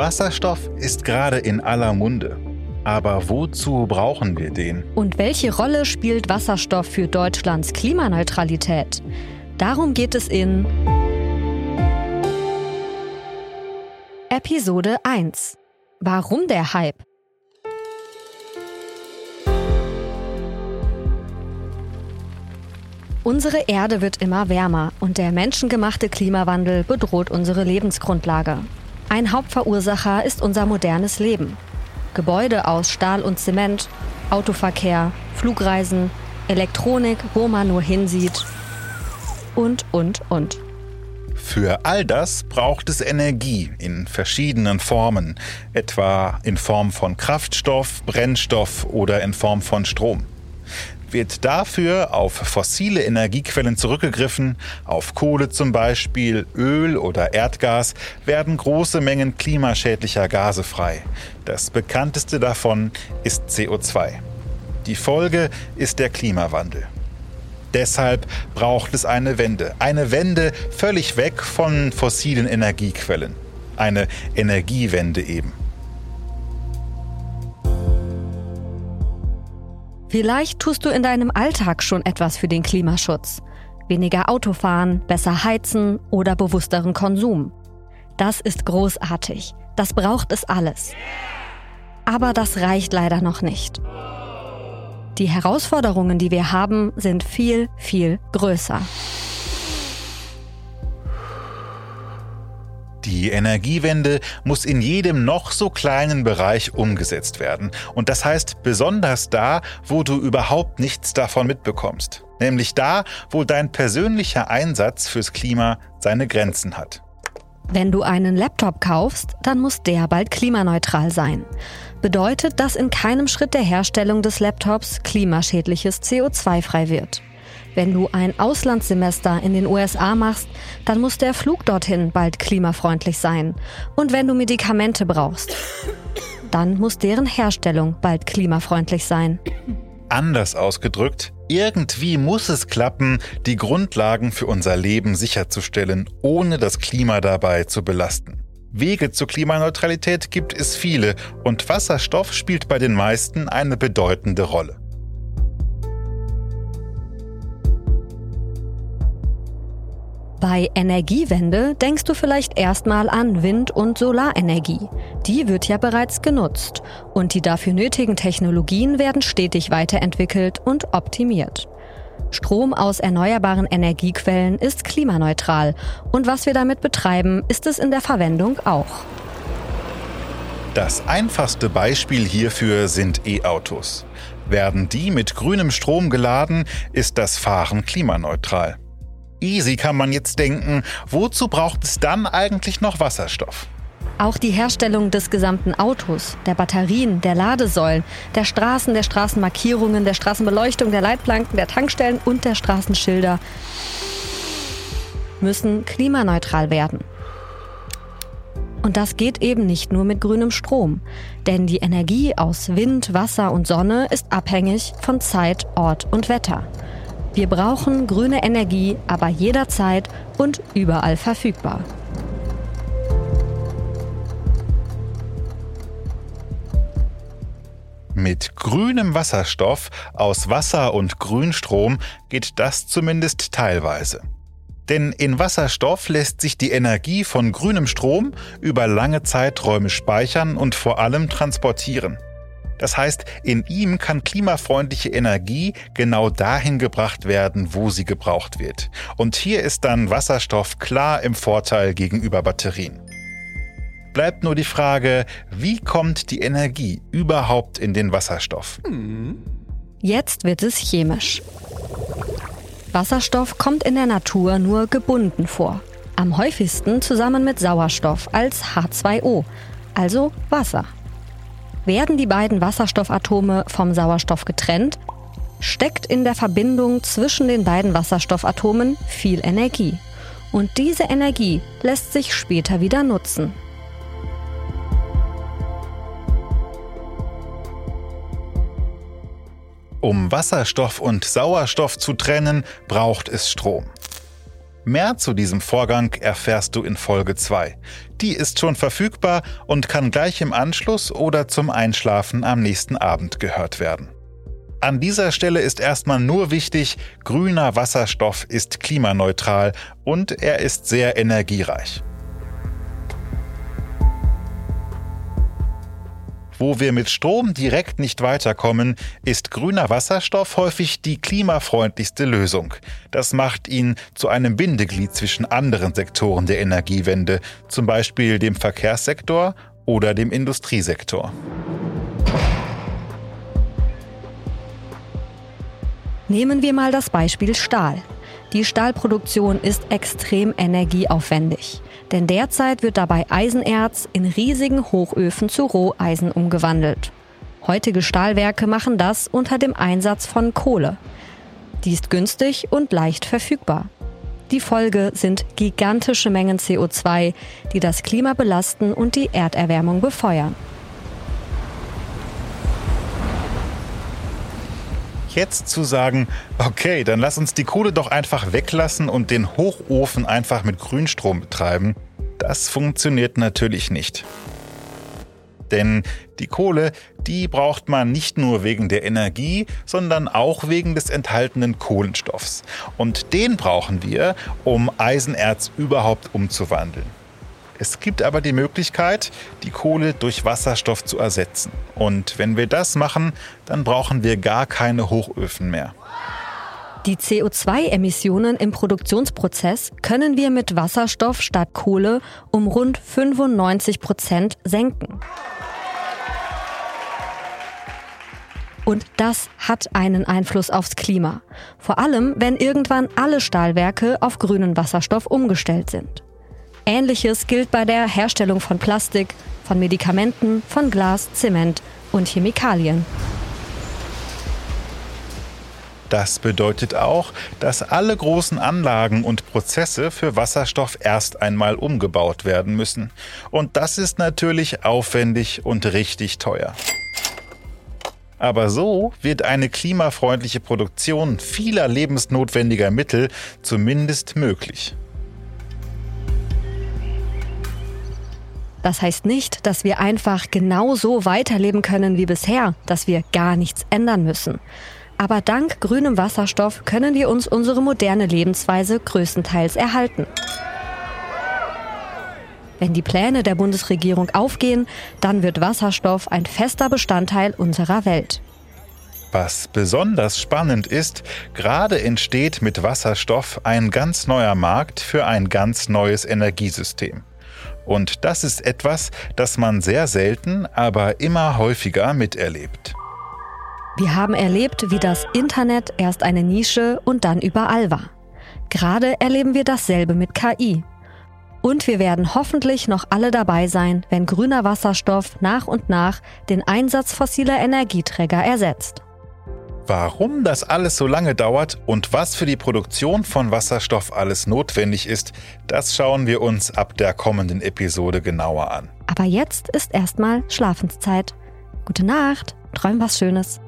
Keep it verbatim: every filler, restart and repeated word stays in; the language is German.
Wasserstoff ist gerade in aller Munde. Aber wozu brauchen wir den? Und welche Rolle spielt Wasserstoff für Deutschlands Klimaneutralität? Darum geht es in Episode eins. Warum der Hype? Unsere Erde wird immer wärmer und der menschengemachte Klimawandel bedroht unsere Lebensgrundlage. Ein Hauptverursacher ist unser modernes Leben. Gebäude aus Stahl und Zement, Autoverkehr, Flugreisen, Elektronik, wo man nur hinsieht und, und, und. Für all das braucht es Energie in verschiedenen Formen, etwa in Form von Kraftstoff, Brennstoff oder in Form von Strom. Wird dafür auf fossile Energiequellen zurückgegriffen, auf Kohle zum Beispiel, Öl oder Erdgas, werden große Mengen klimaschädlicher Gase frei. Das bekannteste davon ist C O zwei. Die Folge ist der Klimawandel. Deshalb braucht es eine Wende. Eine Wende völlig weg von fossilen Energiequellen. Eine Energiewende eben. Vielleicht tust du in deinem Alltag schon etwas für den Klimaschutz. Weniger Autofahren, besser heizen oder bewussteren Konsum. Das ist großartig. Das braucht es alles. Aber das reicht leider noch nicht. Die Herausforderungen, die wir haben, sind viel, viel größer. Die Energiewende muss in jedem noch so kleinen Bereich umgesetzt werden. Und das heißt besonders da, wo du überhaupt nichts davon mitbekommst. Nämlich da, wo dein persönlicher Einsatz fürs Klima seine Grenzen hat. Wenn du einen Laptop kaufst, dann muss der bald klimaneutral sein. Bedeutet, dass in keinem Schritt der Herstellung des Laptops klimaschädliches C O zwei frei wird. Wenn du ein Auslandssemester in den U S A machst, dann muss der Flug dorthin bald klimafreundlich sein. Und wenn du Medikamente brauchst, dann muss deren Herstellung bald klimafreundlich sein. Anders ausgedrückt, irgendwie muss es klappen, die Grundlagen für unser Leben sicherzustellen, ohne das Klima dabei zu belasten. Wege zur Klimaneutralität gibt es viele und Wasserstoff spielt bei den meisten eine bedeutende Rolle. Bei Energiewende denkst du vielleicht erstmal an Wind- und Solarenergie. Die wird ja bereits genutzt und die dafür nötigen Technologien werden stetig weiterentwickelt und optimiert. Strom aus erneuerbaren Energiequellen ist klimaneutral und was wir damit betreiben, ist es in der Verwendung auch. Das einfachste Beispiel hierfür sind E-Autos. Werden die mit grünem Strom geladen, ist das Fahren klimaneutral. Easy kann man jetzt denken, wozu braucht es dann eigentlich noch Wasserstoff? Auch die Herstellung des gesamten Autos, der Batterien, der Ladesäulen, der Straßen, der Straßenmarkierungen, der Straßenbeleuchtung, der Leitplanken, der Tankstellen und der Straßenschilder müssen klimaneutral werden. Und das geht eben nicht nur mit grünem Strom, denn die Energie aus Wind, Wasser und Sonne ist abhängig von Zeit, Ort und Wetter. Wir brauchen grüne Energie, aber jederzeit und überall verfügbar. Mit grünem Wasserstoff aus Wasser und Grünstrom geht das zumindest teilweise. Denn in Wasserstoff lässt sich die Energie von grünem Strom über lange Zeiträume speichern und vor allem transportieren. Das heißt, in ihm kann klimafreundliche Energie genau dahin gebracht werden, wo sie gebraucht wird. Und hier ist dann Wasserstoff klar im Vorteil gegenüber Batterien. Bleibt nur die Frage, wie kommt die Energie überhaupt in den Wasserstoff? Jetzt wird es chemisch. Wasserstoff kommt in der Natur nur gebunden vor. Am häufigsten zusammen mit Sauerstoff als H zwei O, also Wasser. Werden die beiden Wasserstoffatome vom Sauerstoff getrennt, steckt in der Verbindung zwischen den beiden Wasserstoffatomen viel Energie. Und diese Energie lässt sich später wieder nutzen. Um Wasserstoff und Sauerstoff zu trennen, braucht es Strom. Mehr zu diesem Vorgang erfährst du in Folge zwei. Die ist schon verfügbar und kann gleich im Anschluss oder zum Einschlafen am nächsten Abend gehört werden. An dieser Stelle ist erstmal nur wichtig, grüner Wasserstoff ist klimaneutral und er ist sehr energiereich. Wo wir mit Strom direkt nicht weiterkommen, ist grüner Wasserstoff häufig die klimafreundlichste Lösung. Das macht ihn zu einem Bindeglied zwischen anderen Sektoren der Energiewende, zum Beispiel dem Verkehrssektor oder dem Industriesektor. Nehmen wir mal das Beispiel Stahl. Die Stahlproduktion ist extrem energieaufwendig. Denn derzeit wird dabei Eisenerz in riesigen Hochöfen zu Roheisen umgewandelt. Heutige Stahlwerke machen das unter dem Einsatz von Kohle. Die ist günstig und leicht verfügbar. Die Folge sind gigantische Mengen C O zwei, die das Klima belasten und die Erderwärmung befeuern. Jetzt zu sagen, okay, dann lass uns die Kohle doch einfach weglassen und den Hochofen einfach mit Grünstrom betreiben, das funktioniert natürlich nicht. Denn die Kohle, die braucht man nicht nur wegen der Energie, sondern auch wegen des enthaltenen Kohlenstoffs. Und den brauchen wir, um Eisenerz überhaupt umzuwandeln. Es gibt aber die Möglichkeit, die Kohle durch Wasserstoff zu ersetzen. Und wenn wir das machen, dann brauchen wir gar keine Hochöfen mehr. Die C O zwei Emissionen im Produktionsprozess können wir mit Wasserstoff statt Kohle um rund fünfundneunzig Prozent senken. Und das hat einen Einfluss aufs Klima. Vor allem, wenn irgendwann alle Stahlwerke auf grünen Wasserstoff umgestellt sind. Ähnliches gilt bei der Herstellung von Plastik, von Medikamenten, von Glas, Zement und Chemikalien. Das bedeutet auch, dass alle großen Anlagen und Prozesse für Wasserstoff erst einmal umgebaut werden müssen. Und das ist natürlich aufwendig und richtig teuer. Aber so wird eine klimafreundliche Produktion vieler lebensnotwendiger Mittel zumindest möglich. Das heißt nicht, dass wir einfach genauso weiterleben können wie bisher, dass wir gar nichts ändern müssen. Aber dank grünem Wasserstoff können wir uns unsere moderne Lebensweise größtenteils erhalten. Wenn die Pläne der Bundesregierung aufgehen, dann wird Wasserstoff ein fester Bestandteil unserer Welt. Was besonders spannend ist, gerade entsteht mit Wasserstoff ein ganz neuer Markt für ein ganz neues Energiesystem. Und das ist etwas, das man sehr selten, aber immer häufiger miterlebt. Wir haben erlebt, wie das Internet erst eine Nische und dann überall war. Gerade erleben wir dasselbe mit K I. Und wir werden hoffentlich noch alle dabei sein, wenn grüner Wasserstoff nach und nach den Einsatz fossiler Energieträger ersetzt. Warum das alles so lange dauert und was für die Produktion von Wasserstoff alles notwendig ist, das schauen wir uns ab der kommenden Episode genauer an. Aber jetzt ist erstmal Schlafenszeit. Gute Nacht, träum was Schönes.